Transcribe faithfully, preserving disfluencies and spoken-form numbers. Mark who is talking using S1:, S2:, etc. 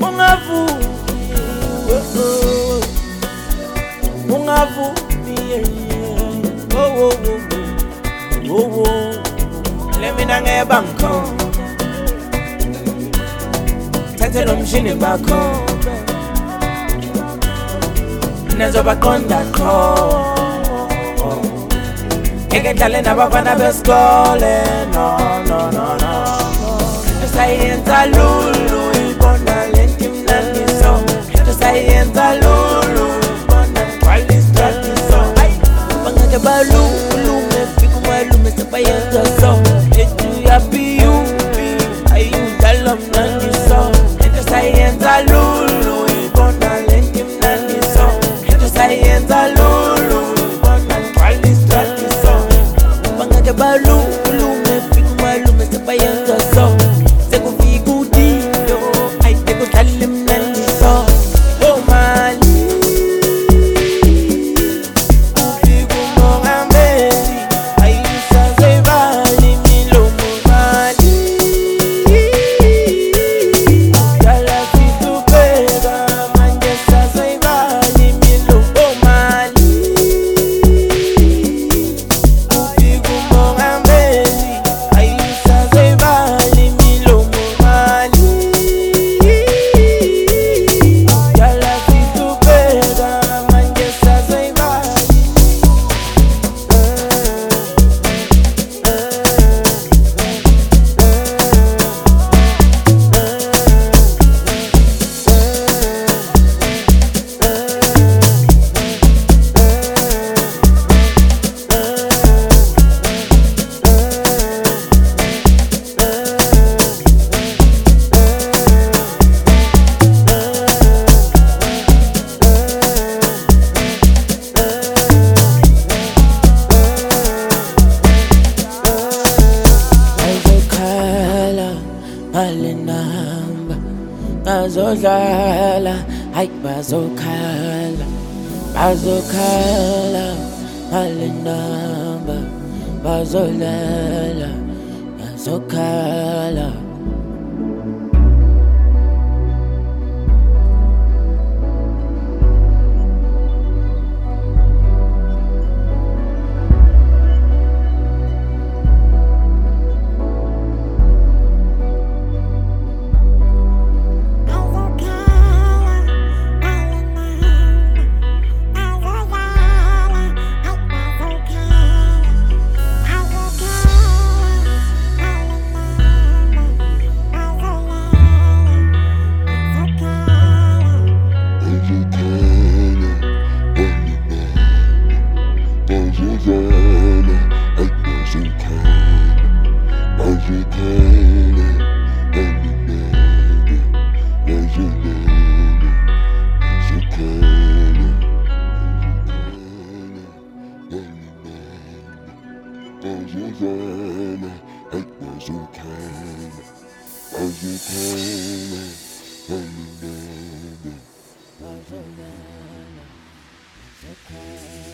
S1: Ungavumi, ungavumi, oh oh oh oh oh. Let me nange banko, tete lo mshini bako, nezo bakonda ko. Keke tale na bafana beskole, no no no no. Sayenza lulu, ibona lentim naniso. Sayenza lulu, ibona kwali stratiso. Bangake balulu, mefiku malu mesabayenza so. Etu ya piyu, ayu dalam naniso. Sayenza lulu, ibona lentim naniso. Sayenza lulu, ibona kwali stratiso. Bangake balulu, mefiku malu mesabayenza so. Alinamba, bazodlala, ay bazokhala, bazokhala. Alinamba, bazodlala, bazokhala. Okay.